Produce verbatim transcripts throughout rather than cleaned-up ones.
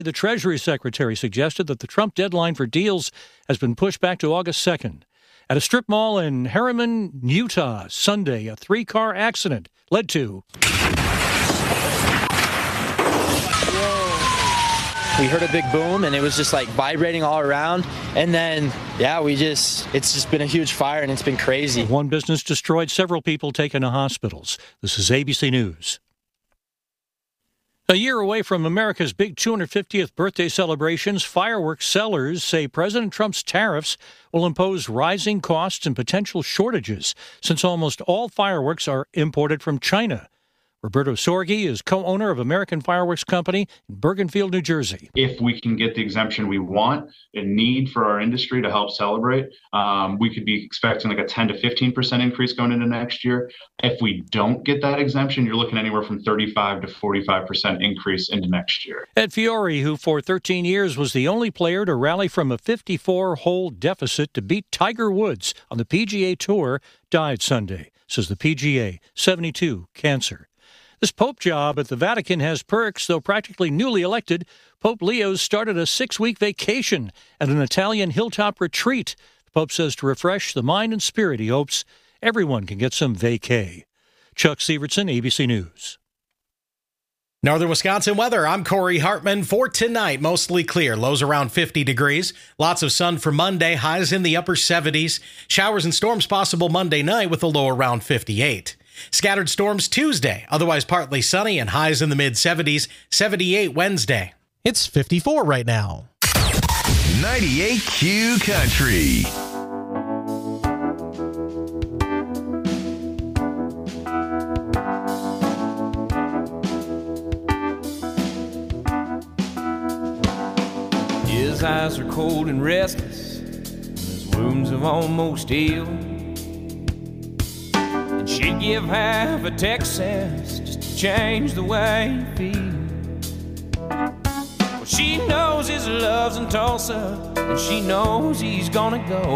The Treasury Secretary suggested that the Trump deadline for deals has been pushed back to August second. At a strip mall in Harriman, Utah, Sunday, a three-car accident led to... We heard a big boom, and it was just like vibrating all around. And then, yeah, we just, it's just been a huge fire, and it's been crazy. One business destroyed, several people taken to hospitals. This is A B C News. A year away from America's big two hundred fiftieth birthday celebrations, fireworks sellers say President Trump's tariffs will impose rising costs and potential shortages, since almost all fireworks are imported from China. Roberto Sorgi is co-owner of American Fireworks Company in Bergenfield, New Jersey. If we can get the exemption we want and need for our industry to help celebrate, um, we could be expecting like a ten to fifteen percent increase going into next year. If we don't get that exemption, you're looking anywhere from thirty-five to forty-five percent increase into next year. Ed Fiore, who for thirteen years was the only player to rally from a fifty-four hole deficit to beat Tiger Woods on the P G A Tour, died Sunday, says the P G A, seventy-two, cancer. This Pope job at the Vatican has perks, though practically newly elected. Pope Leo started a six-week vacation at an Italian hilltop retreat. The Pope says to refresh the mind and spirit, he hopes everyone can get some vacay. Chuck Severson, A B C News. Northern Wisconsin weather. I'm Corey Hartman. For tonight, mostly clear. Lows around fifty degrees. Lots of sun for Monday. Highs in the upper seventies. Showers and storms possible Monday night with a low around fifty-eight. Scattered storms Tuesday, otherwise partly sunny and highs in the mid-seventies, seventy-eight Wednesday. It's fifty-four right now. ninety-eight Q Country. His eyes are cold and restless, and his wounds have almost healed. And she'd give half a Texas just to change the way he feels. Well, she knows his love's in Tulsa, and she knows he's gonna go.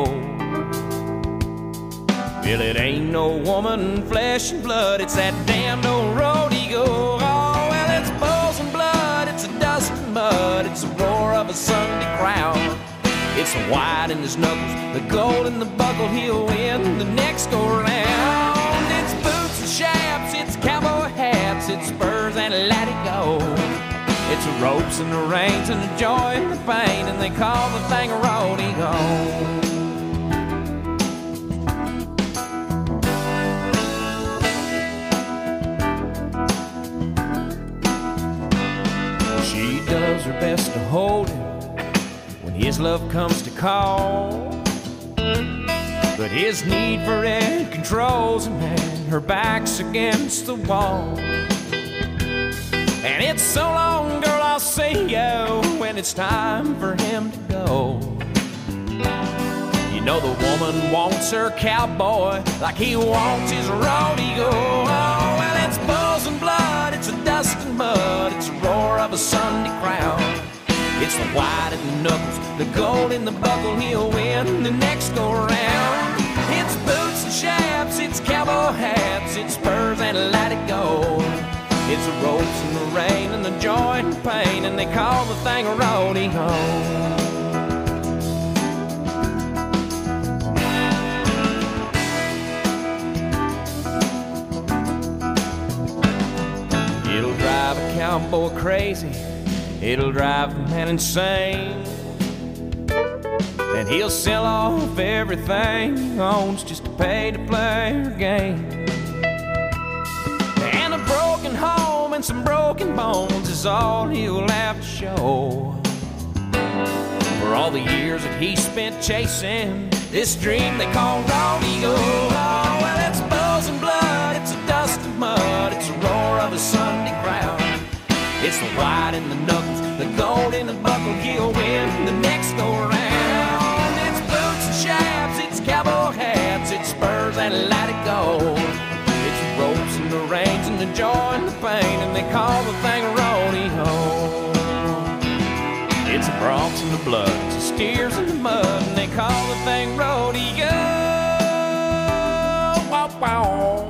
Well, it ain't no woman, flesh and blood, it's that damned old road he go. Oh, well, it's bulls and blood, it's a dust and mud, it's the roar of a Sunday crowd. It's the white in his knuckles, the gold in the buckle, he'll win the next go round. It's boots and chaps, it's cowboy hats, it's spurs and let it go. It's the ropes and the reins and the joy and the pain, and they call the thing a rodeo. She does her best to hold him when his love comes to call, but his need for it controls him, and her back's against the wall. And it's so long, girl, I'll see you when it's time for him to go. You know the woman wants her cowboy like he wants his rodeo. Oh, well, it's bulls and blood, it's a dust and mud, it's the roar of a Sunday crowd. It's the white in the knuckles, the gold in the buckle, he'll win the next go round. It's boots and chaps, it's cowboy hats, it's spurs and let it go. It's the ropes and the rain and the joy and the pain, and they call the thing a rodeo. It'll drive a cowboy crazy, it'll drive the man insane, and he'll sell off everything he owns just to pay to play her game. And a broken home and some broken bones is all he'll have to show for all the years that he spent chasing this dream they call rodeo. Oh, well, it's bulls and blood, it's a dust and mud, it's the roar of a Sunday crowd. It's the white in the knuckles, the gold in the buckle, he'll win the next go round. It's boots and chaps, it's cowboy hats, it's spurs and let it go. It's the ropes and the reins and the joy and the pain, and they call the thing a rodeo. It's the broncs and the blood, it's the steers in the mud, and they call the thing rodeo. Wow, wow.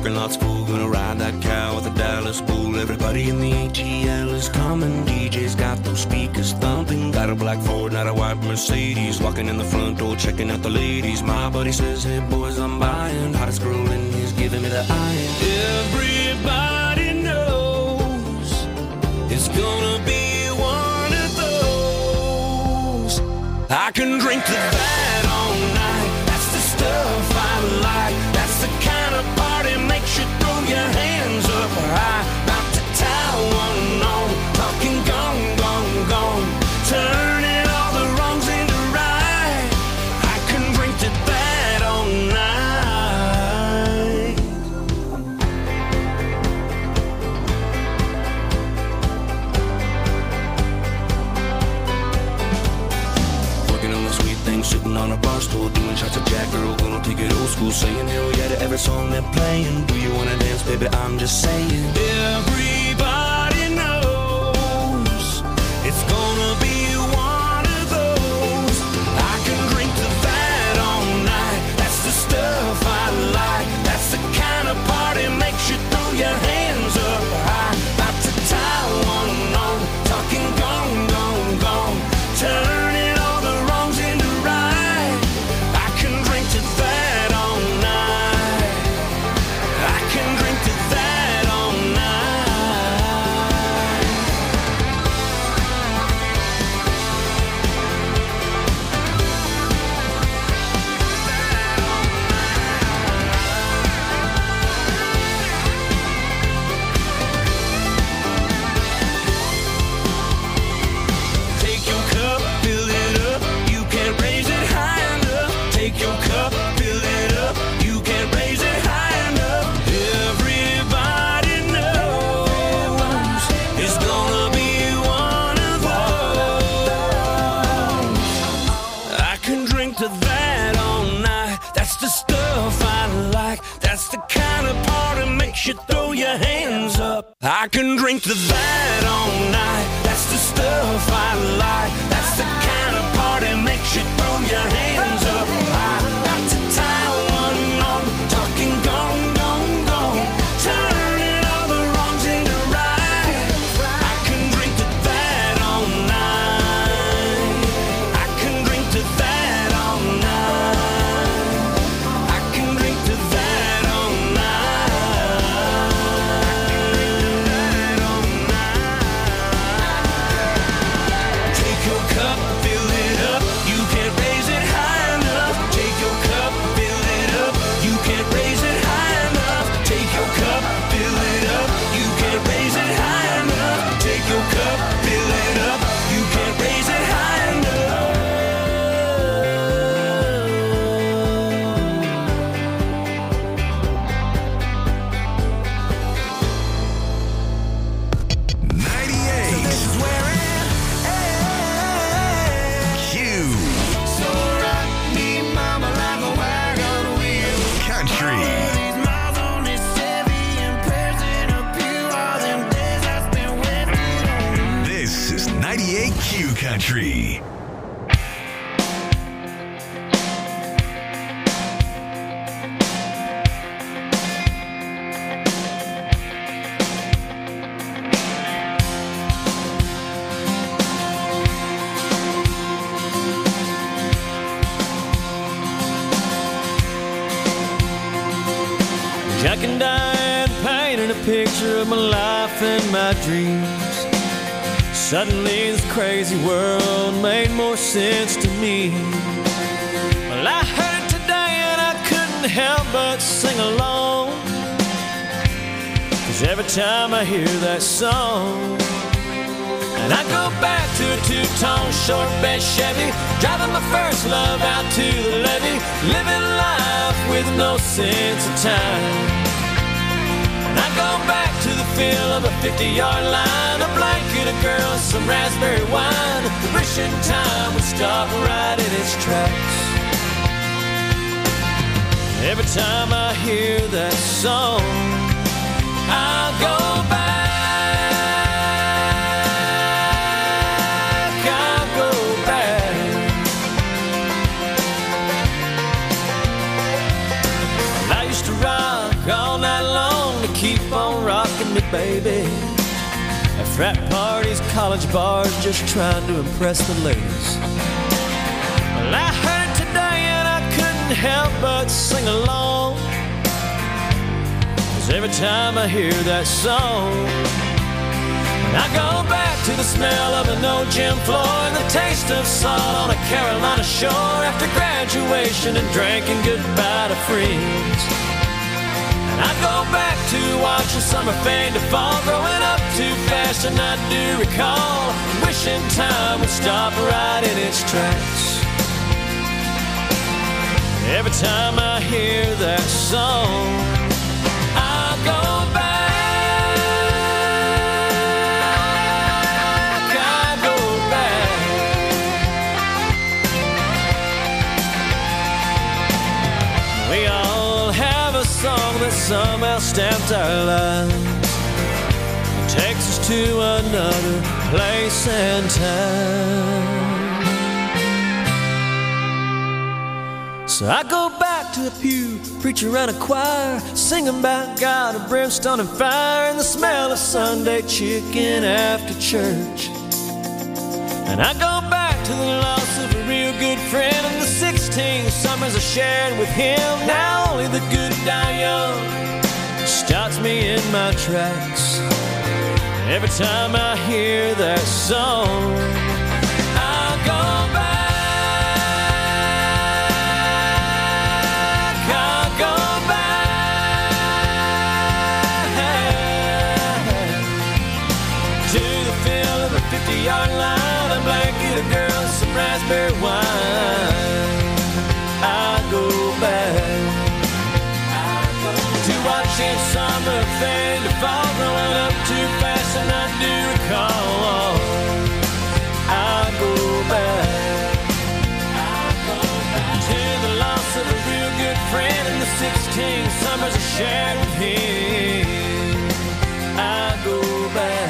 parking lot's full, gonna ride that cow with a Dallas bull. Everybody in the A T L is coming, D J's got those speakers thumping. Got a black Ford, not a white Mercedes, walking in the front door, checking out the ladies. My buddy says, hey boys, I'm buying, hottest girl in he's giving me the iron. Everybody knows it's gonna be one of those. I can drink to that all night, that's the stuff I like. That's the kind of party makes you throw your hands up high. About to tie one on, talking gone, gone, gone, turning all the wrongs into right. I can drink to that all night. Working on the sweet thing, sitting on a bar stool, doing shots of Jack, girl, gonna take it old school, saying hell yeah to every song they're playing. Do you wanna dance, baby? I'm just saying. Everybody knows it's gonna be one of those. I can drink to that all night. That's the stuff I like. That's the kind of party makes you throw your hands up high. About to tie one on, talking gone, gone, gone, turning all the wrongs into right. I can drink to that all night. I can drink to that all night. Take your cup, fill it up. You can't raise it high enough. Take your cup, fill it up. You can't raise it high enough. Everybody knows it's gonna be one of those. I can drink to that all night. That's the stuff I like. That's the kind of party makes you throw your hands up. I can drink to that all night. That's the stuff I like. That's the kind of party makes you throw your hands up. I'm about to tie one on, talking gone, gone, gone, turning all the wrongs into right. I can drink to that all night. I can drink to that all night. I can drink to that all night. Take your cup, fill it up. You can't raise it high enough. Take your cup, fill it up. You can't raise it high enough. Take your cup, fill it up. You can't raise it high enough. Take your cup, fill it up. You can't raise it high enough. ninety-eight Q. So rock me, mama, like a wagon wheel. Country. These miles on this Chevy and prayers in a pew. All them days I spent waiting on. This is ninety-eight Q Country. Jack and Diane painted a picture of my life and my dreams. Suddenly this crazy world made more sense to me. Well, I heard it today and I couldn't help but sing along, 'cause every time I hear that song, and I go back to a two-tone short bed Chevy, driving my first love out to the levee, living life with no sense of time. And I go back to the feel of a fifty-yard line, a blanket, a girl, and some raspberry wine. Wishing time would stop right in its tracks. Every time I hear that song, I'll go back. I'll go back. I used to rock work all night long to keep on rocking me, baby. At frat parties, college bars, just trying to impress the ladies. Well, I heard it today and I couldn't help but sing along. 'Cause every time I hear that song, I go back to the smell of an old gym floor and the taste of salt on a Carolina shore after graduation and drinking goodbye to friends. And I go back to watching summer fade to fall, growing up too fast, and I do recall wishing time would stop right in its tracks. Every time I hear that song, I go back. That somehow stamped our lives, takes us to another place and time. So I go back to a pew, preacher and a choir, singing about God of brimstone and fire, and the smell of Sunday chicken after church. And I go back to the loss of a real good friend and the sixteen summers I shared with him. Now only the good die young stops me in my tracks. Every time I hear that song, I go back, I go back to the feel of a fifty-yard line, a blanket of girls, some raspberry wine. I go back to watching summer fade to fall, growing up too fast, and I do recall. I go back, I go back to the loss of a real good friend and the sixteen summers I shared with him. I go back.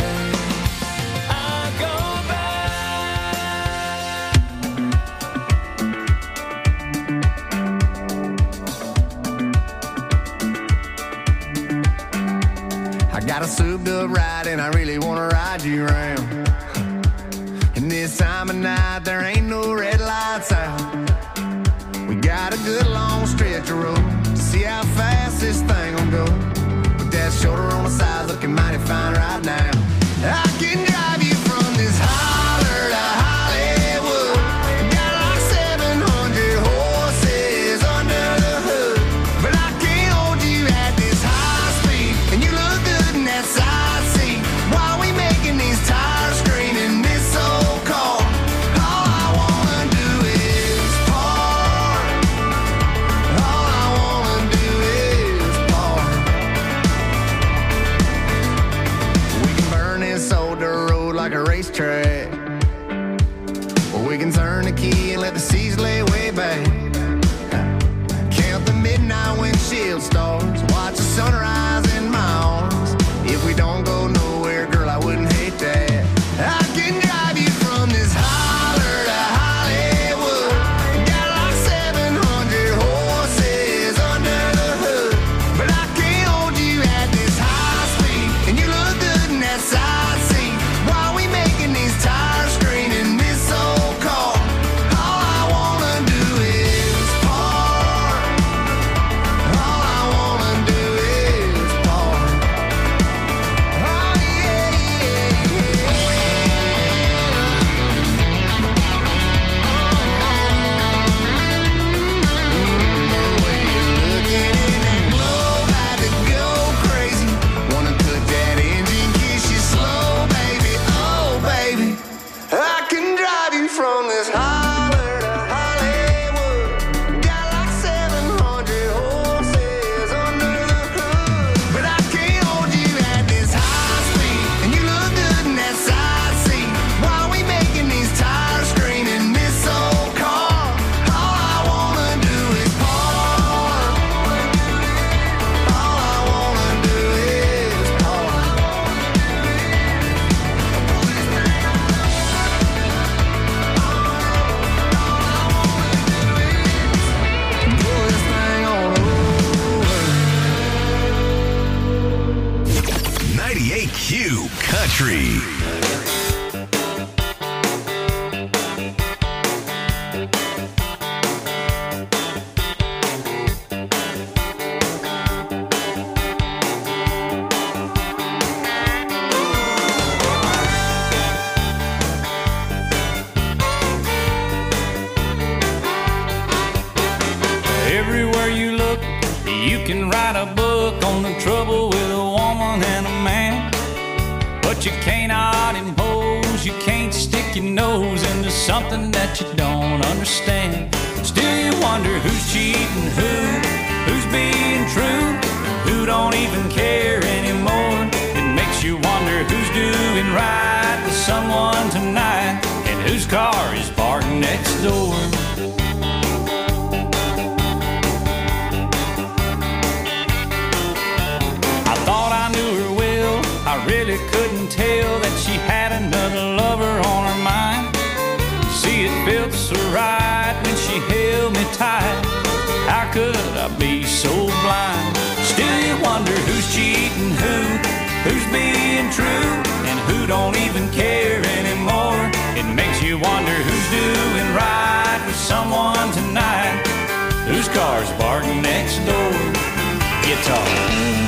Got a souped up ride and I really wanna ride you around. And this time of night there ain't no red lights out. We got a good long stretch of road to see how fast this thing gon' go. With that shoulder on the side looking mighty fine right now. I can drive you from this holler to Hollywood. Got like seven hundred horses under the hood, but I can't hold you at this high speed. And you look good in that side seat while we making these tires scream in this old car. All I wanna do is park. All I wanna do is park. We can burn this old dirt road like a racetrack, or we can turn the key and let the seas lay way back. Count the midnight windshield stars, watch the sunrise in my arms. If we don't go nowhere, girl, I wouldn't hate that. I can drive you from this holler to Hollywood. Got like seven hundred horses under the hood, but I can't hold you at this high speed. And you look good in that side seat while we making these tires scream in this old car. All I wanna do is park. All I wanna Country. Everywhere you look, you can write a book on the trouble with a woman and a man. But you cannot impose, you can't stick your nose into something that you don't understand. Still you wonder who's cheating who, who's being true, who don't even care anymore. It makes you wonder who's doing right with someone tonight, and whose car is parked next door. I really couldn't tell that she had another lover on her mind. See, it felt so right when she held me tight. How could I be so blind? Still you wonder who's cheating who, who's being true, and who don't even care anymore. It makes you wonder who's doing right with someone tonight, whose car's parked next door. Guitar.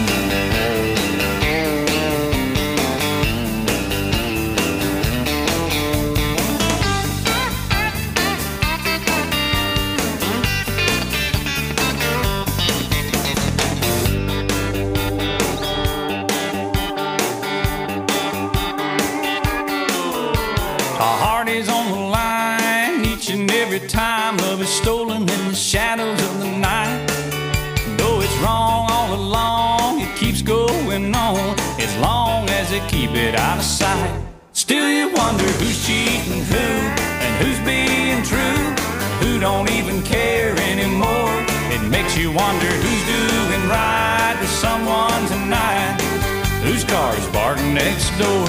Time love is stolen in the shadows of the night. Though it's wrong all along, it keeps going on as long as they keep it out of sight. Still you wonder who's cheating who, and who's being true, who don't even care anymore. It makes you wonder who's doing right with someone tonight, whose car's parked next door.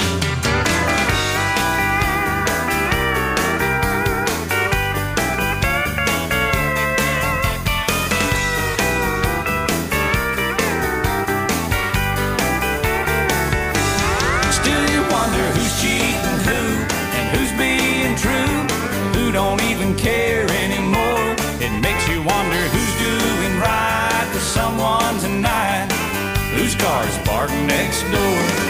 Don't even care anymore. It makes you wonder who's doing right with someone tonight, whose car's parked next door.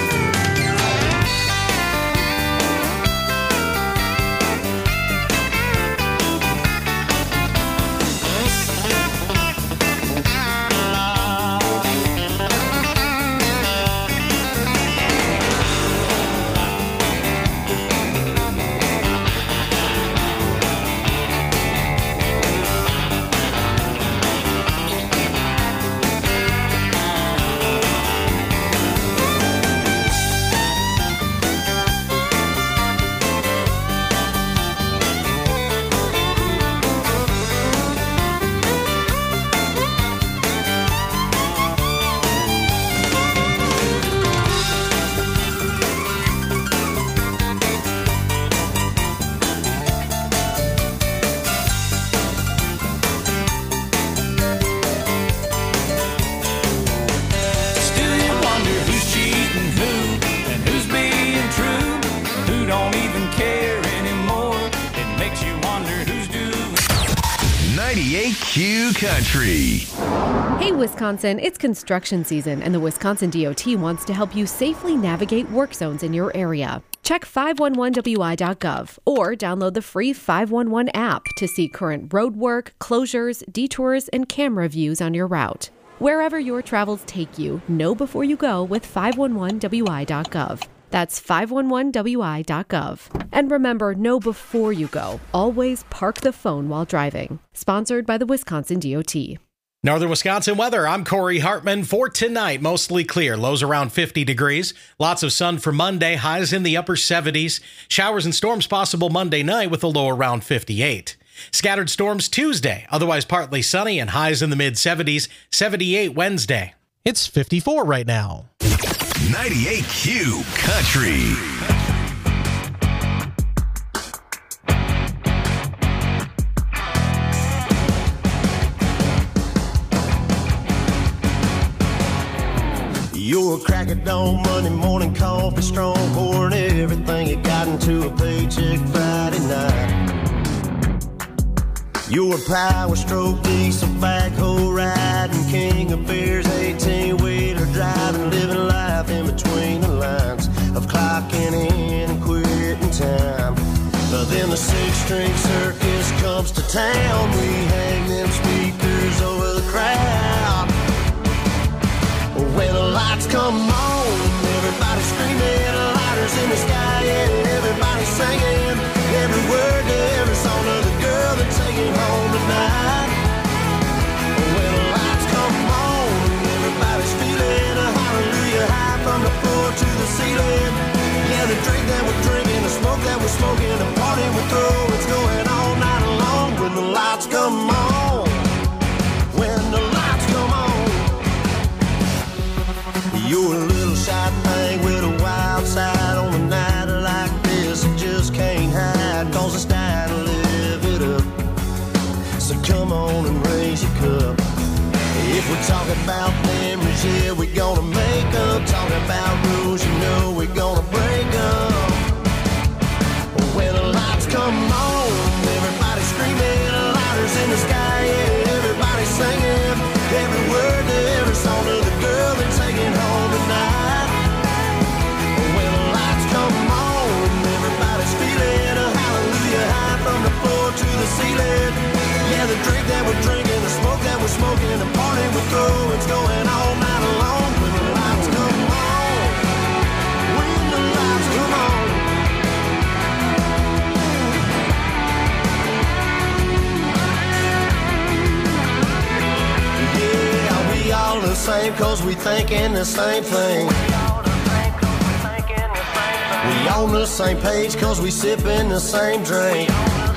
ninety-eight Q Country. Hey, Wisconsin, it's construction season, and the Wisconsin D O T wants to help you safely navigate work zones in your area. Check five one one W I dot gov or download the free five one one app to see current road work, closures, detours, and camera views on your route. Wherever your travels take you, know before you go with five one one W I dot gov. That's five one one W I dot gov. And remember, know before you go. Always park the phone while driving. Sponsored by the Wisconsin D O T. Northern Wisconsin weather. I'm Corey Hartman. For tonight, mostly clear. Lows around fifty degrees. Lots of sun for Monday. Highs in the upper seventies. Showers and storms possible Monday night with a low around fifty-eight. Scattered storms Tuesday. Otherwise partly sunny and highs in the mid seventies. seventy-eight Wednesday. It's fifty-four right now. ninety-eight Q Country. You're a crack at dawn, Monday morning coffee strong, pouring everything you got into a paycheck Friday night. You're a power stroke, diesel backhoe riding, king of beers, eighteen-wheeler driving, living life in between the lines of clocking in and quitting time. But then the six-string circus comes to town, we hang them speakers over the crowd. When the lights come on, everybody's screaming, lighters in the sky, and everybody's singing every word to every song of the girl they're taking home tonight. When the lights come on, everybody's feeling a hallelujah high from the floor to the ceiling. Yeah, the drink that we're drinking, the smoke that we're smoking, the party we're throwing, it's going all night long. When the lights come on, when the lights come on. You're a little shy thing with a wild side on a night like this. You just can't hide, cause it's time to live it up. So come on and raise your cup. If we're talking about memories, yeah, we're gonna make them. Talking about rules, you know we're gonna break them. When the lights come on, everybody's screaming, lighters in the sky, yeah, everybody's singing every word to every song of the girl they're taking home tonight. When the lights come on, everybody's feeling a hallelujah high from the floor to the ceiling. Yeah, the drink that we're drinking, the smoke that we're smoking, the party we're throwing, it's going all night long. When the lights come on, when the lights come on. We all the same cause we thinking the same thing. We on the same page cause we sipping the same drink.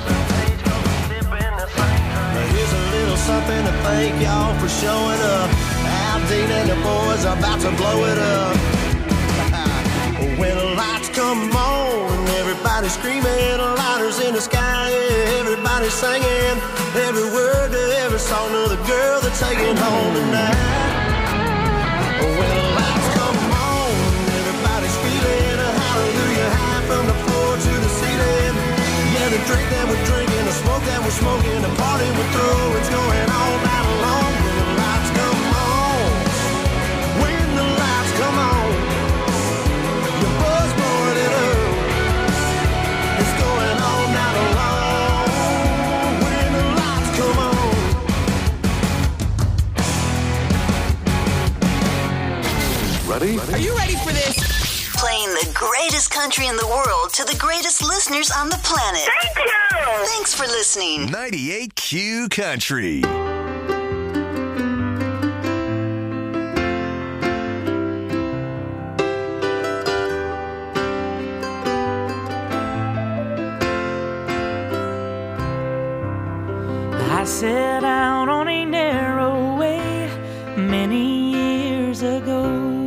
But here's a little something to thank y'all for showing up. Aldine and the boys are about to blow it up. When the lights come on, everybody's screaming, lighters in the sky, yeah, everybody's singing every word to every song of the girl they're taking home tonight. When the lights come on, everybody's feeling a hallelujah high from the floor to the ceiling. Yeah, the drink that we're drinking, the smoke that we're smoking, the party we're through, it's going all night long. When the lights come on, when the lights come on, your buzz more than up, it's going all night long. When the lights come on. Ready? Are you ready for this? Playing the greatest country in the world to the greatest listeners on the planet. Thank you! Thanks for listening. ninety-eight Q Country. I set out on a narrow way many years ago,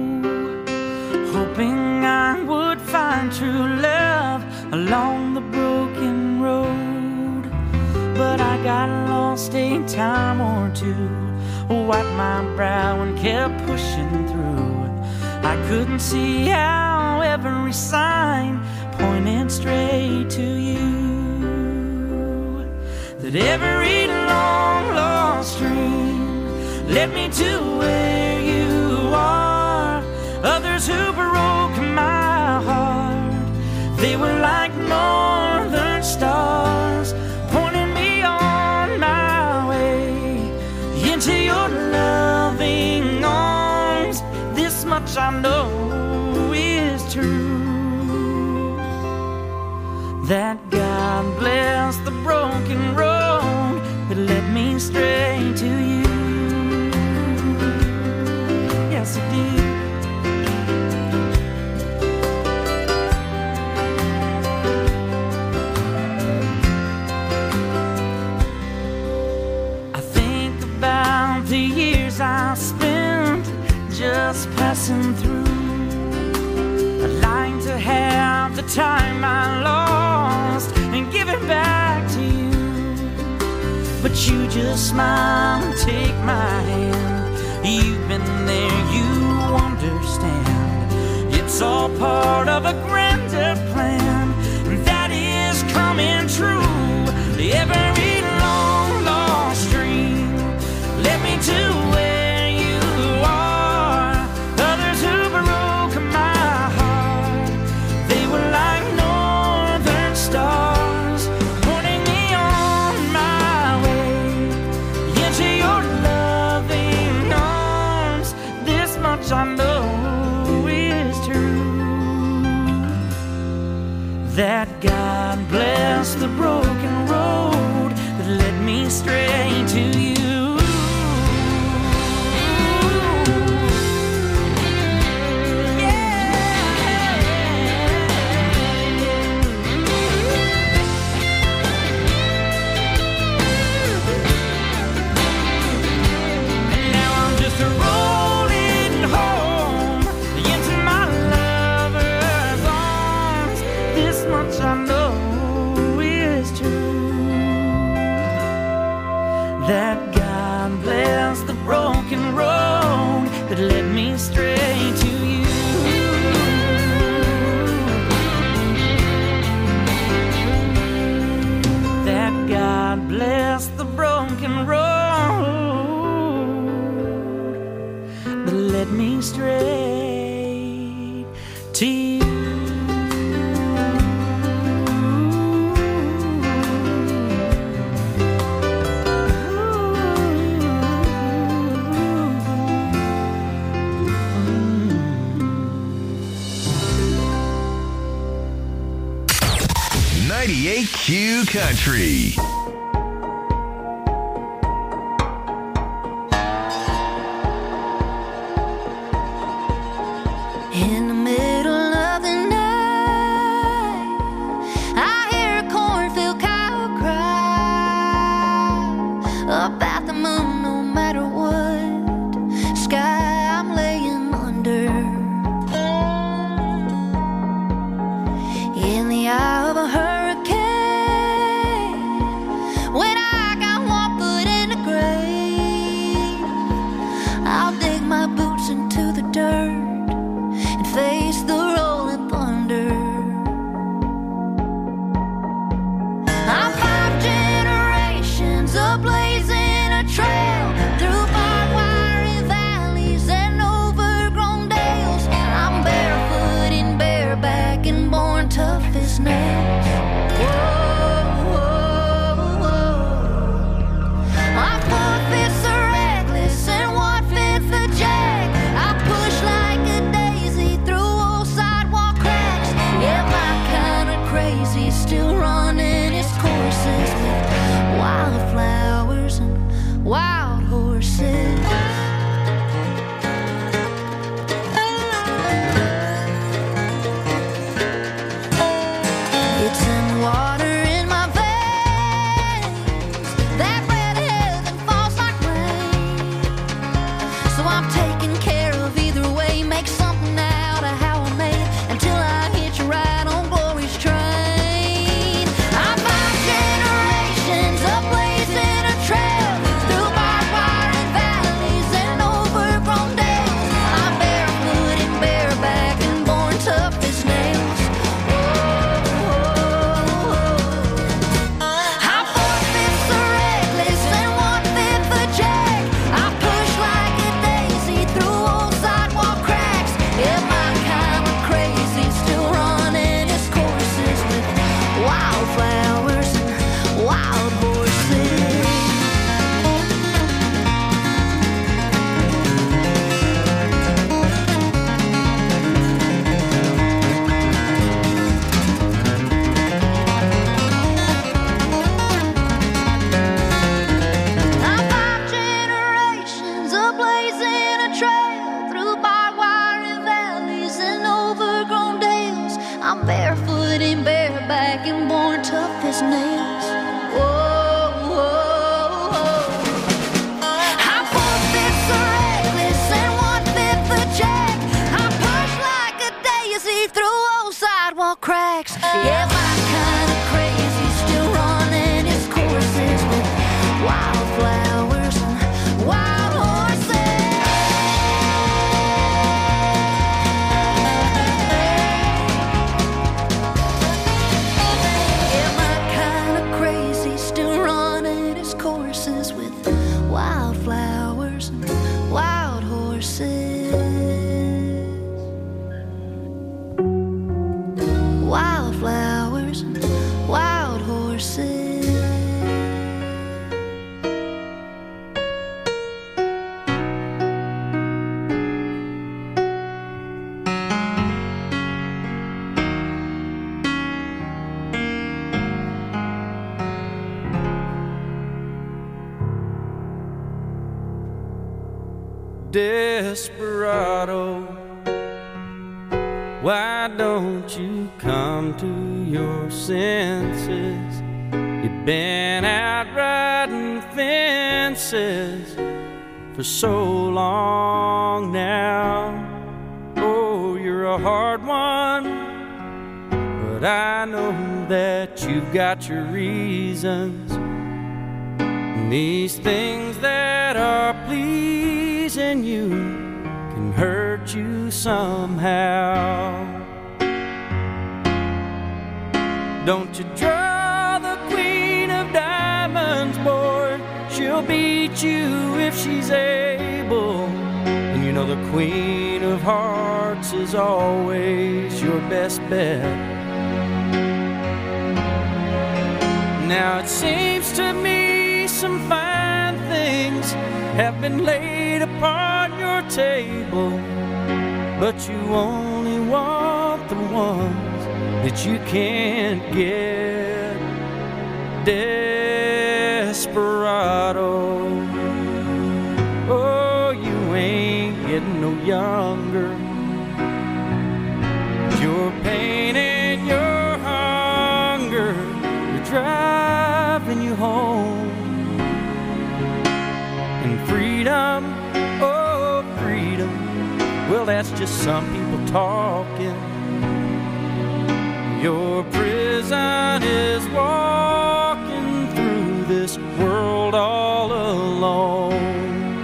hoping I would find true love along the broken road. But I got lost a time or two, wiped my brow and kept pushing through. I couldn't see how every sign pointed straight to you, that every long lost dream led me to where you are. Others who broke my heart, they were like northern stars, pointing me on my way into your loving arms. This much I know is true, that God bless the broken road that led me straight to you. Yes, it did. I think about the years I spent just passing through. I'd like to have the time I lost and give it back to you, but you just smile and take my hand. You've been there, you understand. that God bless the broken road that led me straight to you. That God bless the broken road that led me straight to you. That God bless the broken road that led me straight to you. ninety-eight Q Country. In the middle of the night, I hear a cornfield cow cry about the moon. No matter what sky I'm laying under, in the eye of a hurricane, when I got one foot in the grave, I'll dig my boots into the dirt and face the rolling thunder. I'm five generations of blazing a trail through barbed wire valleys and overgrown dales. I'm barefoot and bareback and born tough as nails. Whoa, whoa, whoa. I'm four-fifths a reckless and one-fifth a jack. I push like a daisy through old sidewalk cracks. Yeah, my kind of crazy, still running its courses with wildflowers and wild horses. It's in the water in my veins, that red heaven falls like rain. So I'm taking care of either way, make something out of how I made until I hitch a ride on glory's train. I'm five generations of blazing a trail through barbed wire and valleys and overgrown dales. I'm barefoot and bareback and born tough as nails. I'm four-fifths a reckless and one-fifth a jack. I push like a daisy through old sidewalk cracks. Yeah, my kind of crazy, still running its courses with wildflowers and wild horses. I'm five generations of blazing a trail through barbed wire and valleys and overgrown dales. I'm barefoot and bareback and born tough as nails. Whoa, whoa, whoa. I'm four-fifths a reckless and one-fifth a jack. I push like a daisy through old sidewalk cracks. Yeah, my kind of crazy, still running its courses with wildflowers and wild horses. Yeah, my kind of crazy, still running its courses with wildflowers and wild horses. Wildflowers and wild horses. desperado, why don't you come to your senses? You've been out riding fences for so long now. Oh, you're a hard one, but I know that you've got your reasons. And these things that are pleasing you can hurt you somehow. Don't you draw the queen of diamonds, boy. She'll beat you if she's able. And you know the queen of hearts is always your best bet. Now it seems to me some fine things have been laid upon your table, but you only want the ones that you can't get. Desperado, oh, you ain't getting no younger. Your pain and your hunger are driving you home. And freedom, oh, freedom, well, that's just some people talking. Your prison is walking through this world all alone.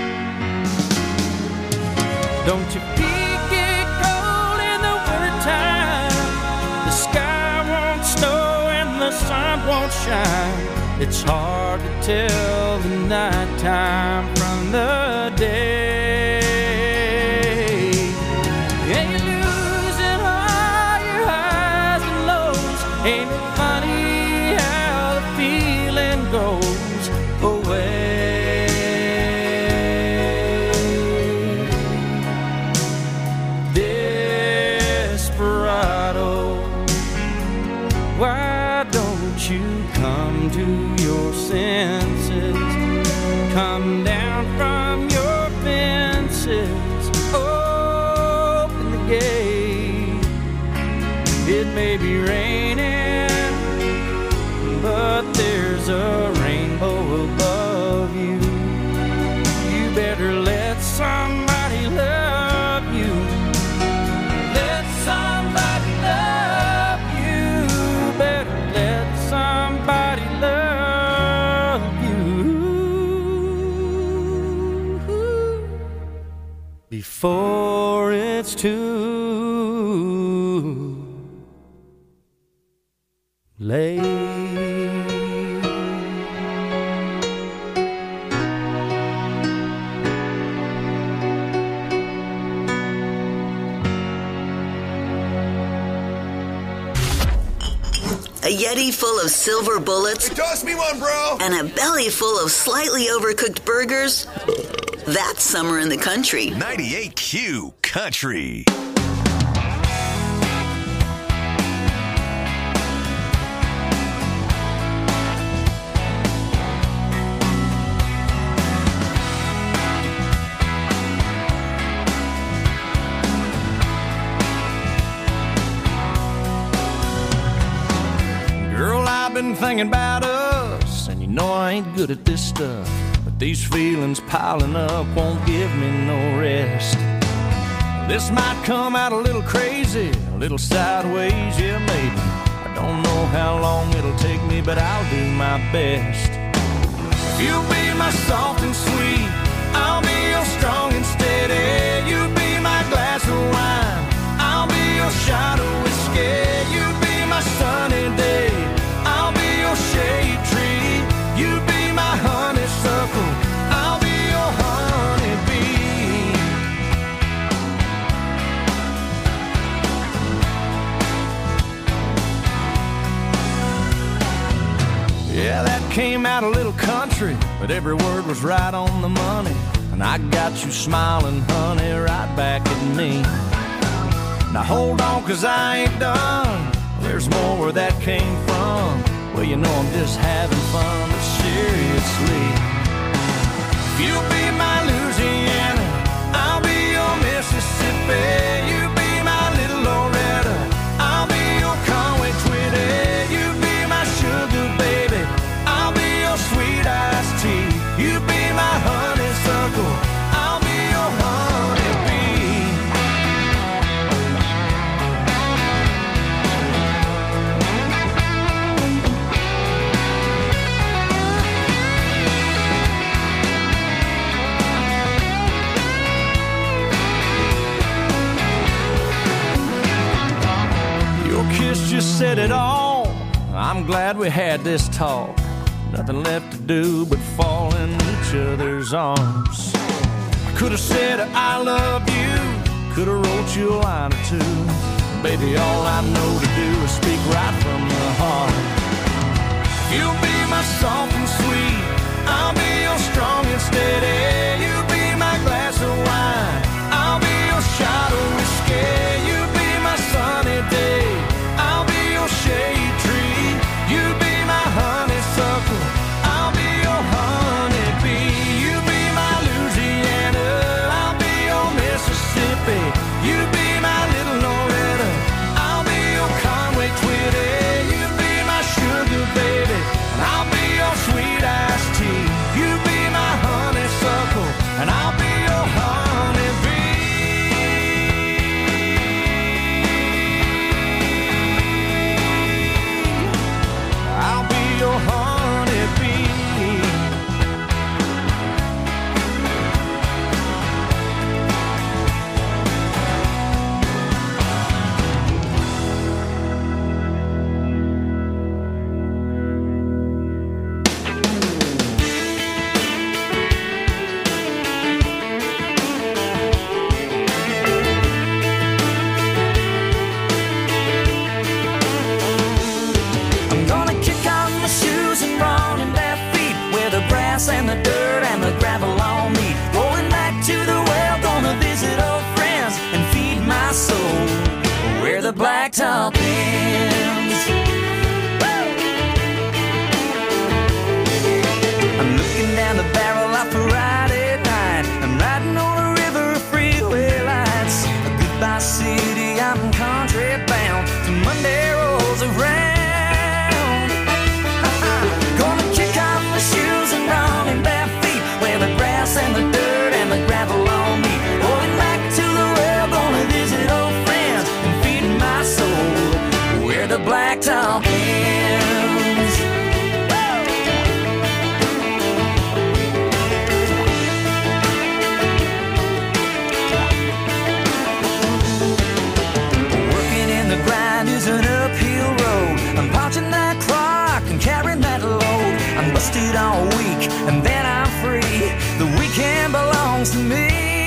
Don't you peek it cold in the wintertime? The sky won't snow and the sun won't shine. It's hard to tell the nighttime from the day. And you're losing all your highs and lows. Ain't it funny how the feeling goes away? Desperado, why don't you come to your senses? Come down from your fences, open the gate. It may be raining, but there's a rainbow above you. You better let somebody love you. Let somebody love you. Better let somebody love you before it's too late. A Yeti full of silver bullets. Hey, toss me one, bro. And a belly full of slightly overcooked burgers. That's summer in the country. ninety-eight Q Country. Girl, I've been thinking about us, and you know I ain't good at this stuff, but these feelings piling up won't give me no rest. This might come out a little crazy, a little sideways, yeah, maybe. I don't know how long it'll take me, but I'll do my best. You'll be my soft and sweet, I'll be your strong and steady. You'll be my glass of wine, I'll be your shot of whiskey. You'll be my sunny day, I'll be your shade tree. You'll be my honeysuckle, I'll be your honeybee. Yeah, that came out a little country, but every word was right on the money. And I got you smiling, honey, right back at me. Now hold on, cause I ain't done. There's more where that came from. Well, you know I'm just having fun, but seriously, you'll be my Louisiana, said it all. I'm glad we had this talk. Nothing left to do but fall in each other's arms. I could have said I love you, could have wrote you a line or two. Baby, all I know to do is speak right from the heart. You'll be my soft and sweet, I'll be your strong and steady. You be my glass of wine, I'll be your shot of whiskey. You be my sunny day, I'll be your shade tree. You be my honeysuckle, I'll be your honeybee. You be my Louisiana, I'll be your Mississippi. You be my little Loretta, I'll be your Conway Twitty. You be my sugar baby, and I'll be your sweet iced tea. You be my honeysuckle, and I'll be your honeybee. I'll be your honeybee. I'm gonna kick off my shoes and run in bare feet where the grass and the dirt and the gravel all meet. Going back to the well, gonna visit old friends and feed my soul where the blacktop ends. I'm looking down the barrel of a Friday night. I'm riding on a river of freeway lights. A goodbye city, I'm country bound till Monday rolls around. Gonna kick off my shoes and run in bare feet where the grass and the dirt and the gravel all meet. Going back to the well, gonna visit old friends and feed my soul where the blacktop ends. Working in the grind is an uphill road. I'm punching that clock and carrying that load. I'm busted all week and then I'm free. The weekend belongs to me.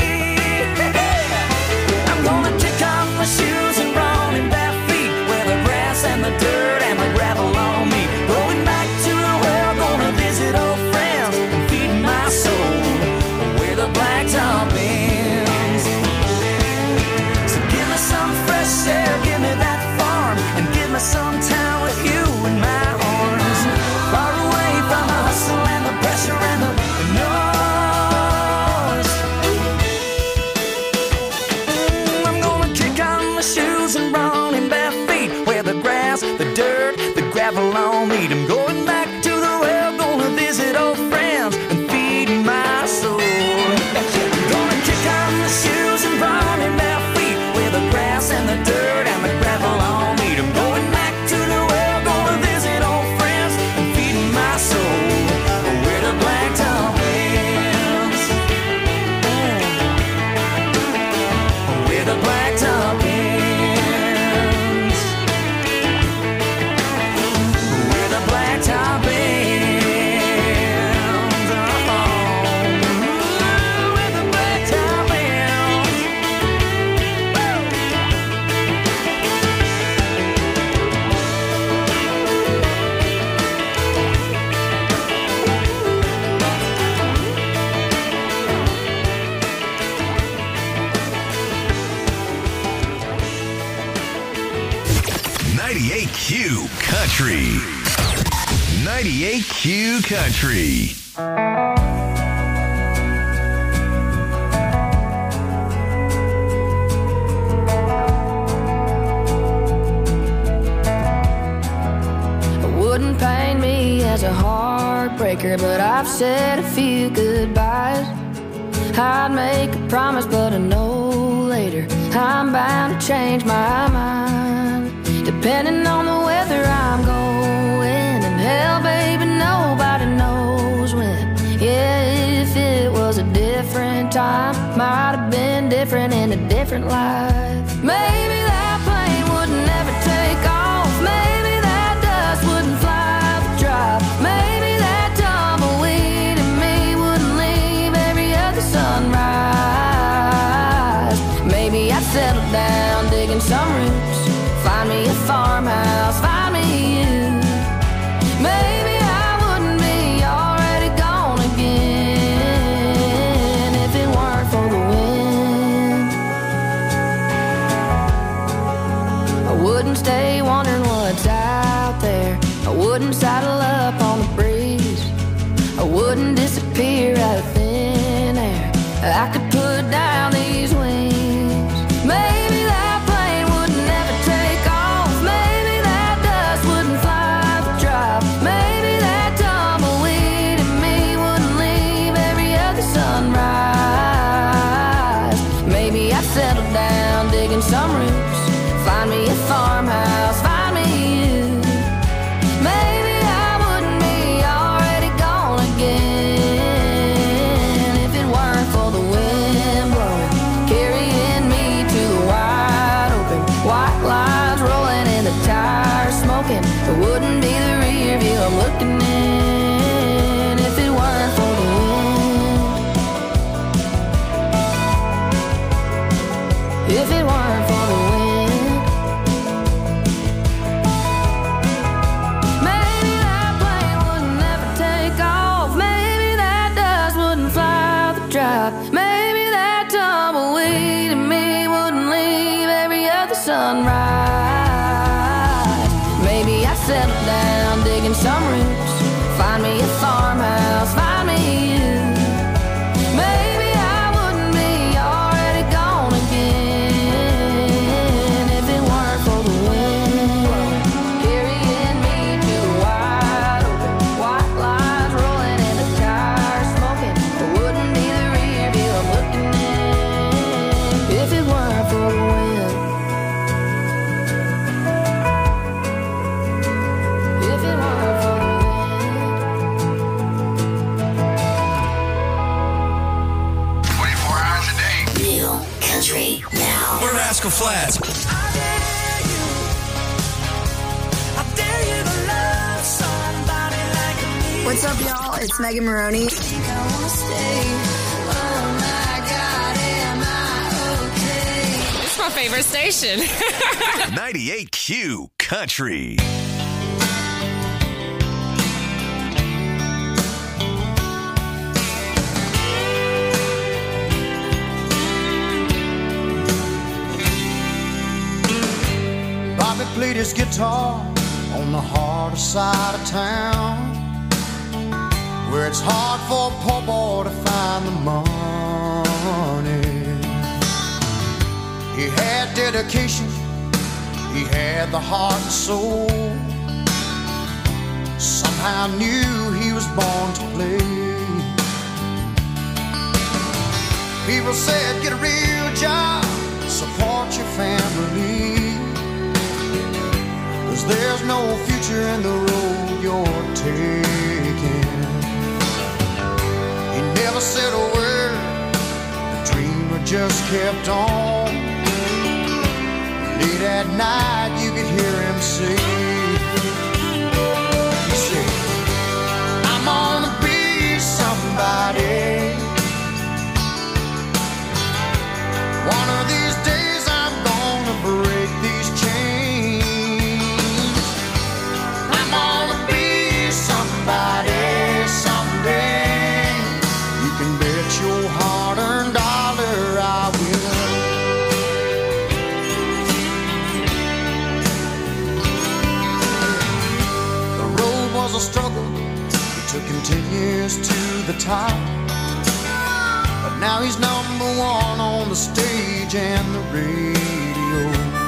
I'm gonna kick off my shoes and run in bare feet where the grass and the dirt and the gravel all meet. Going back to the well, gonna visit old friends and feed my soul where the blacktop ends. So give me some fresh air, give me that farm, and give me some time with you in my arms. Far away from the hustle and the pressure and the noise. I'm gonna kick on my shoes and run in bare feet where the grass, the dirt, the gravel all meet. I'm going back to the well, gonna visit old friends and feed my soul. I'm gonna kick on my shoes and run in bare feet where the grass and the dirt and the gravel all meet. I'm going back to the well, gonna visit old friends and feed my soul where the blacktop ends. Where the blacktop ends. Where the blacktop ends. Oh, where the blacktop ends. ninety-eight Q Country. ninety-eight Q Country. Wouldn't paint me as a heartbreaker, but I've said a few goodbyes. I'd make a promise, but I know later I'm bound to change my mind. Depending on the weather I'm going, and hell, baby, nobody knows when. Yeah, if it was a different time, might have been different in a different life. Maybe that plane would never take off. Maybe digging some roots. Find me a farmhouse, find me you. Maybe I wouldn't be already gone again if it weren't for the wind. I wouldn't stay wondering what's out there. I wouldn't saddle up on the breeze. I wouldn't disappear out of thin air. I could put down these wings. Maybe that plane would never take off. Maybe that dust wouldn't fly the drop. Maybe that tumbleweed in me wouldn't leave every other sunrise. Maybe I'd settle down digging some roots. Find me a farmhouse, find me you. Maybe I wouldn't be already gone again if it weren't for the wind blowing, carrying me to the wide open. White lines rolling in the tires, smoking. It wouldn't be the rear view I'm looking in if it weren't for the wind. If it weren't for the wind. Maybe that plane would never take off. Maybe that dust wouldn't fly the drop. Maybe that tumbleweed in me wouldn't leave every other sunrise. Maybe I settle down digging some roots. Find me a farmhouse, find me you. Maybe I wouldn't be already gone again if it weren't for the wind carrying me to the wide open. White lines rolling in the tires, smoking. It wouldn't be the rear view I'm looking in if it weren't for the wind. If it weren't for the wind. twenty-four hours a day. New country now. We're Rascal Flats. What's up, y'all? It's Megan Maroney. It's my favorite station. ninety-eight Q Country. Bobby played his guitar on the harder side of town, where it's hard for a poor boy to find the money. He had dedication, he had the heart and soul. Somehow knew he was born to play. People said, get a real job, support your family, 'cause there's no future in the road you're taking. He never said a word, the dreamer just kept on. Late at night you could hear him say, he said, I'm gonna be somebody. One of these days I'm gonna break these chains. I'm gonna be somebody someday. You can bet your hard-earned dollar I will. The road was a struggle. It took him ten years to the top. But now he's number one on the stage and the radio.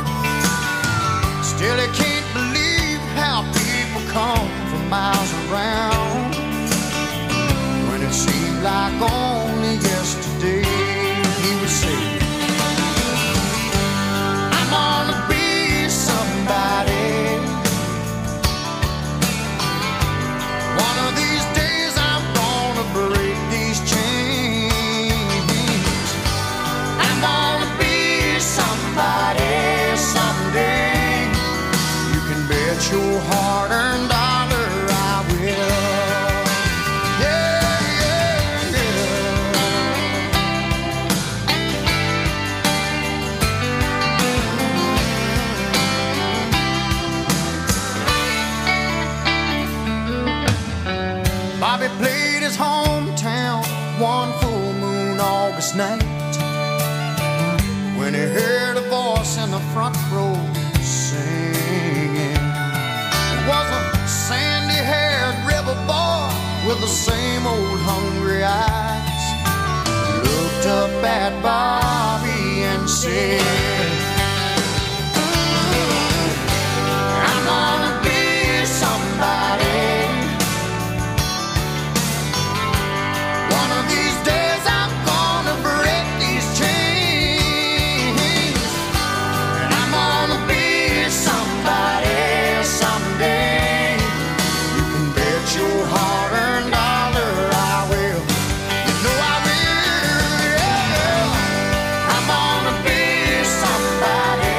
Still he can't believe how people come from miles around, when it seemed like only yesterday he would say, I'm gonna be somebody. One of these days I'm gonna break these chains. I'm gonna be somebody someday. You can bet your hard-earned dollar I will. Yeah, yeah, yeah. when he heard a voice in the front row singing. It was a sandy-haired river boy with the same old hungry eyes. He looked up at Bobby and said, I'm gonna be somebody. One of these days I'm gonna break these chains, and I'm gonna be somebody someday. You can bet your hard-earned dollar I will. You know I will, yeah. I'm gonna be somebody.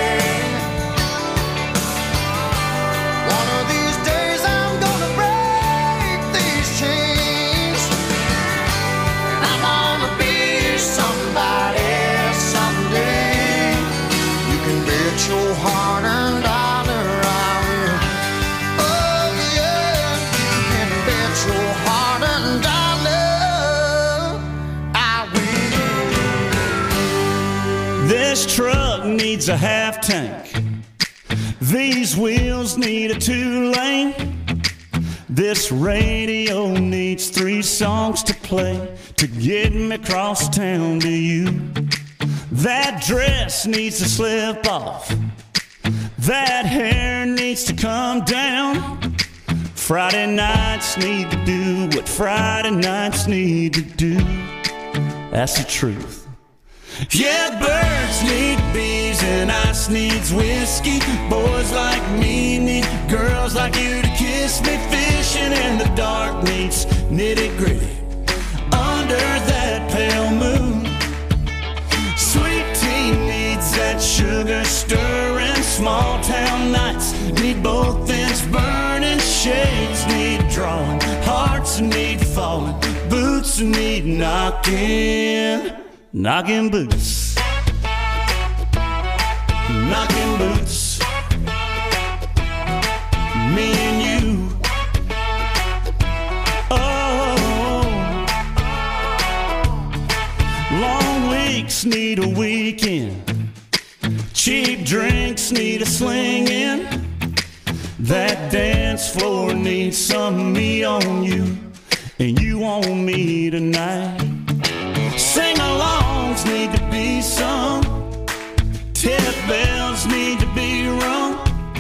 One of these days I'm gonna break these chains, and I'm gonna be somebody someday. You can bet your hard-earned dollar I will. Oh yeah, you can bet your hard-earned dollar I will. This truck needs a half tank. These wheels need a two-lane. This radio needs three songs to play to get me across town to you. That dress needs to slip off. That hair needs to come down. Friday nights need to do what Friday nights need to do. That's the truth. Yeah, birds need bees and ice needs whiskey. Boys like me need girls like you to kiss me. Fishing in the dark needs nitty gritty under that pale moon. Sweet tea needs that sugar stirring. Small town nights need both ends burning. Shades need drawing, hearts need falling, boots need knocking. Knocking boots, knocking boots, me and you. Oh, long weeks need a weekend. Cheap drinks need a slinging. That dance floor needs some me on you, and you on me tonight. Sing-alongs need to be sung. Tip bells need to be rung.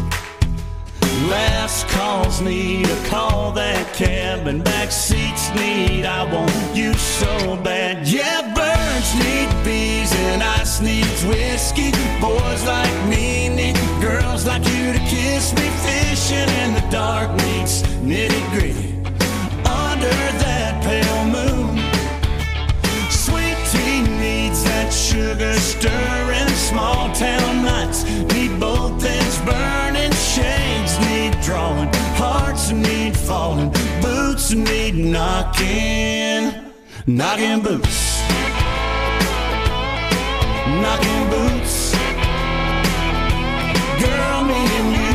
Last calls need a call that cab, and back seats need I want you so bad. Yeah, birds need bees and ice needs whiskey. Boys like me need girls like you to kiss me. Fishing in the dark needs nitty-gritty under that pale moon. Sugar stirring, small town nights need both ends burning. Shades need drawing, hearts need falling, boots need knocking. Knocking boots, knocking boots. Girl, me and you.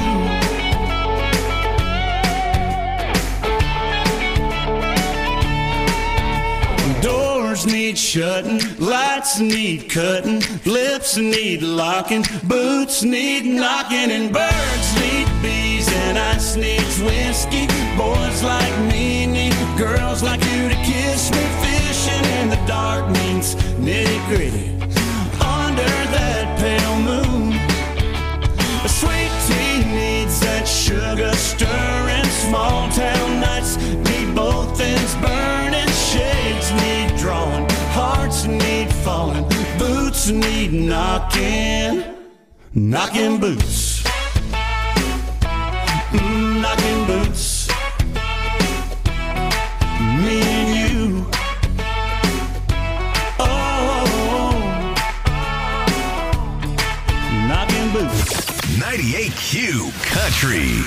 Doors need shutting, lights need cutting, lips need locking, boots need knocking, and birds need bees and ice needs whiskey. Boys like me need girls like you to kiss me. Fishing in the dark means nitty gritty under that pale moon. A sweet tea needs that sugar stirring. Small town nights need both ends burning. Shades need drawing, hearts need falling, boots need knocking. Knocking boots, mm, knocking boots. Me and you. Oh, knocking boots. ninety-eight Q Country.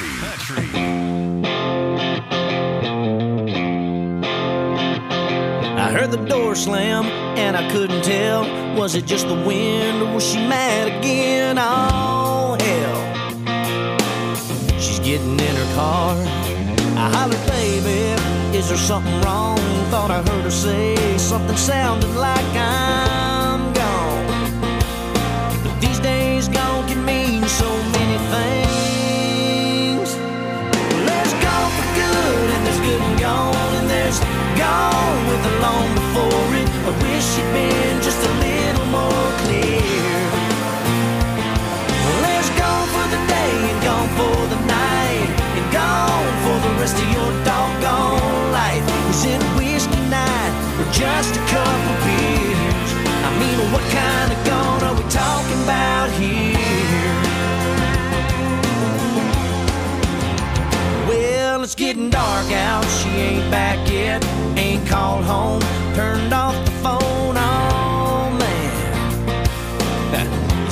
I heard the door slam and I couldn't tell. Was it just the wind or was she mad again? Oh, hell. She's getting in her car. I hollered, baby, is there something wrong? Thought I heard her say something sounding like I'm gone.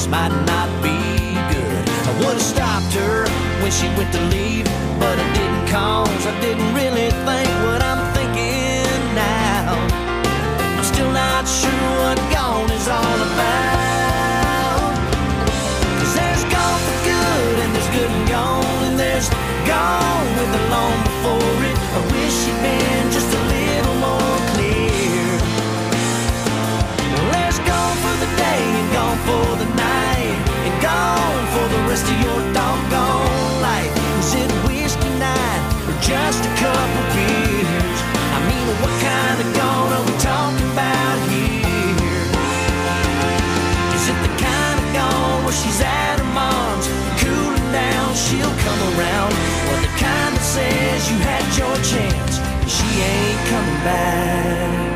might not be good. I would've stopped her when she went to leave, but I didn't, cause I didn't really think what I'm thinking now. I'm still not sure what gone is all about. Cause there's gone for good and there's good and gone, and there's gone with the long before it. I wish you'd been just a little more clear. Well, there's gone for the day and gone for the night, and gone for the rest of your doggone life. Is it whiskey night or just a couple beers? I mean, what kind of gone are we talking about here? Is it the kind of gone where she's at her mom's, cooling down, she'll come around? Or the kind that says you had your chance, and she ain't coming back?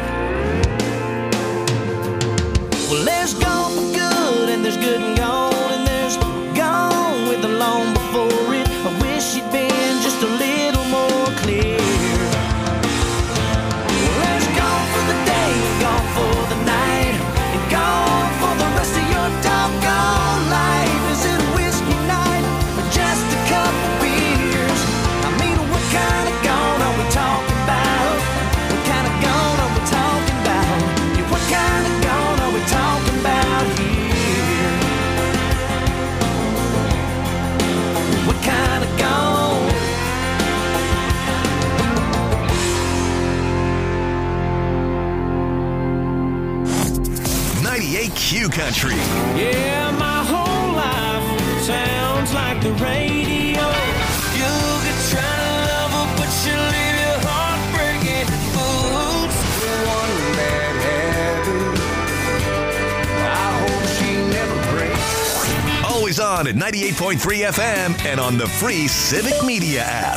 Well, there's gone for good and there's good and gone, and there's gone with the long before it. I wish you'd been just a little more clear. Well, there's gone for the day and gone for the night, and gone for the rest of your doggone life. Is it a whiskey night or just a couple beers? I mean, what kind of gone are we talking about? What kind of gone are we talking about? Yeah, what kind of gone are we talking about here? What kind of gone? ninety-eight Q Country. Yeah, my whole life sounds like the radio. You could try to love her, but she'll leave your heart breaking. Oops, one bad habit. I hope she never breaks. Always on at ninety-eight point three F M and on the free Civic Media app.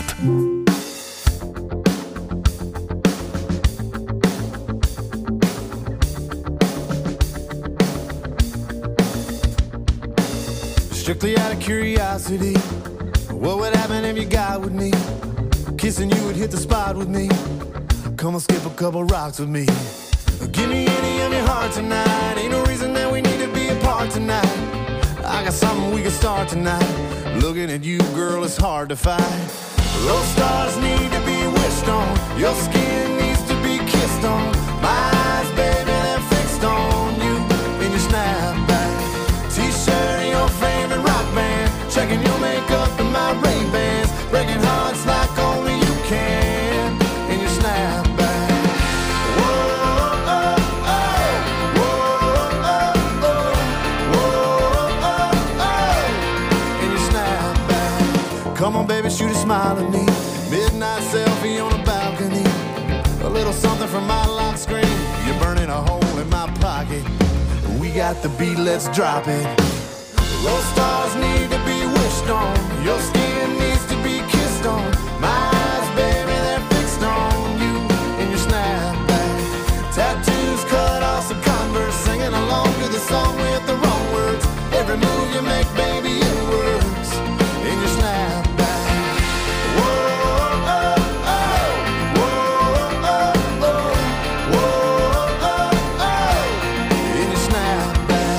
Strictly out of curiosity, what would happen if you got with me? Kissing you would hit the spot with me. Come on, skip a couple rocks with me. Give me any of your heart tonight. Ain't no reason that we need to be apart tonight. I got something we can start tonight. Looking at you, girl, it's hard to find. Those stars need to be wished on. Your skin needs to be kissed on. My eyes, baby, they're fixed on you in your snapback. T-shirt and your favorite rock band. Checking your makeup and my Ray-Bans. Breaking hearts like only you can in your snapback. Whoa, oh, oh. Whoa, oh, oh. Whoa, oh, oh. In your snapback. Come on, baby, shoot a smile at me. Midnight selfie on a balcony. A little something from my lock screen. You're burning a hole in my pocket. We got the beat, let's drop it. Those stars need to be wished on. Your skin needs to be kissed on. My eyes, baby, they're fixed on you in your snapback. Tattoos cut off some Converse, singing along to the song with the wrong words. Every move you make, baby, it works in your snapback. Whoa, oh, oh. Whoa, oh, oh. Whoa, oh, oh. In your snapback.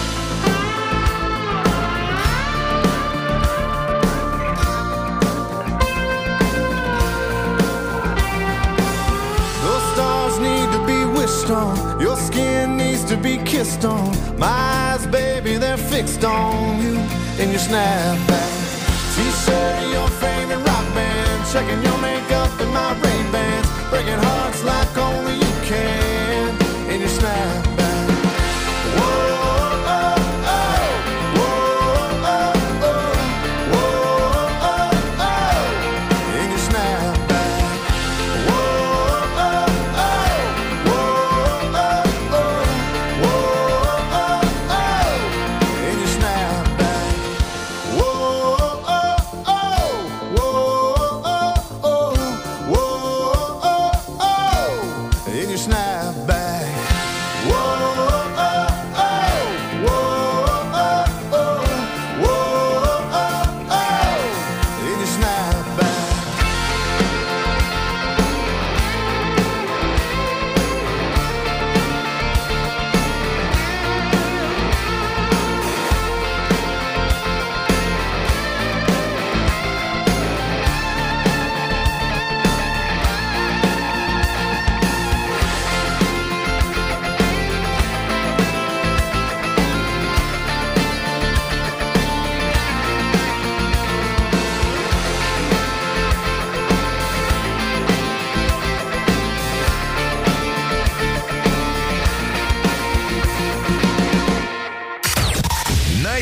Those stars need to be wished on. Your skin needs to be kissed on. My eyes, baby, they're fixed on you in your snapback. T-shirt and your favorite rock band. Checking your makeup and my Ray-Bans. Breaking hearts like only you can in your snapback. Whoa, oh, oh. Whoa, oh, oh. Whoa, oh, oh. In your snapback. Whoa, oh, oh. Whoa, oh, oh. Whoa, oh, oh. In your snapback. Whoa, oh, oh. Whoa, oh, oh. Whoa, oh, oh.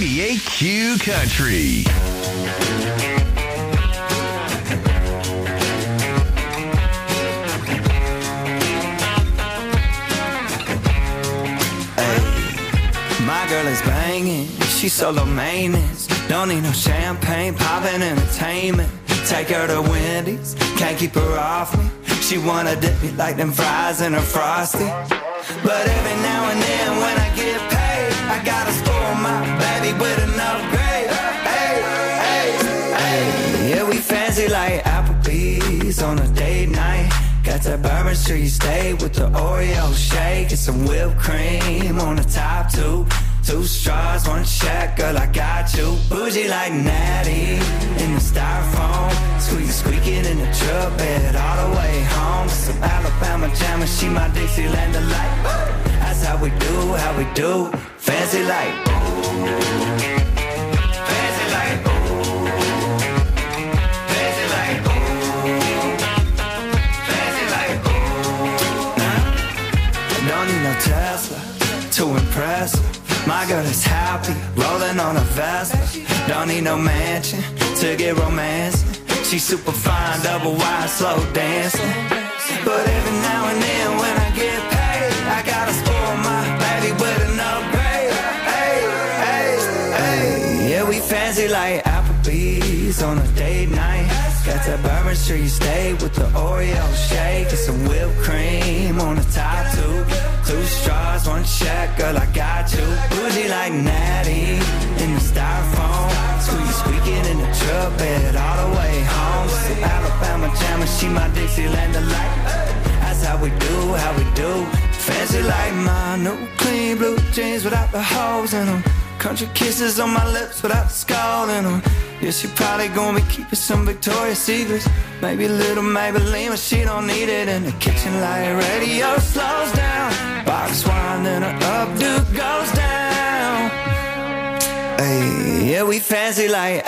ninety-eight Q Country. My girl is banging, she's solo maintenance. Don't need no champagne, poppin' entertainment. Take her to Wendy's, can't keep her off me. She wanna dip me like them fries in her Frosty. But every now and then when I get paid, I gotta spoil my baby with an upgrade. Hey, hey, hey. Yeah, we fancy like Applebee's on a date night. Got that Bourbon Street steak with the Oreo shake and some whipped cream on the top two. Two straws, one check, girl, I got you. Bougie like Natty in the styrofoam. Squeak squeaking in the truck bed all the way home. Some Alabama jammer, she my Dixieland delight. That's how we do, how we do. Fancy like fancy like fancy like fancy like nah. Don't need no Tesla to impress her. My girl is happy, rolling on a Vespa. Don't need no mansion to get romancing. She's super fine, double wide, slow dancing. But every now and then when I get paid, I gotta spoil my baby with an upgrade. Hey, hey, hey. Yeah, we fancy like Applebee's on a date night. Got that Bourbon Street steak with the Oreo shake and some whipped cream on the top two. Two straws, one check, girl, I got you. Bougie like Natty in the styrofoam. Squeak squeaking in the truck bed all the way home. Some Alabama jammer, she my Dixieland delight. That's how we do, how we do. Fancy like my new clean blue jeans without the holes in them. Country kisses on my lips without the skull in them. Yeah, she probably gonna be keeping some Victoria's Secrets. Maybe a little Maybelline, but she don't need it in the kitchen. Like radio slows down, box wine, then her updo goes down. Hey, yeah, we fancy like